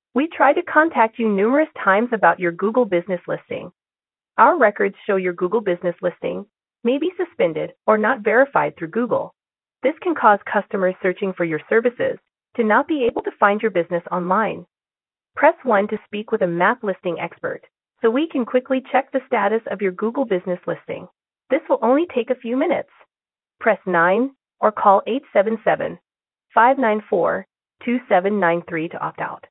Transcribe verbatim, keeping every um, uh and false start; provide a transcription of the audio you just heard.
We tried to contact you numerous times about your Google business listing. Our records show your Google business listing may be suspended or not verified through Google. This can cause customers searching for your services to not be able to find your business online. Press one to speak with a map listing expert so we can quickly check the status of your Google business listing. This will only take a few minutes. Press nine or call eight seven seven, five nine four, two seven nine three to opt out.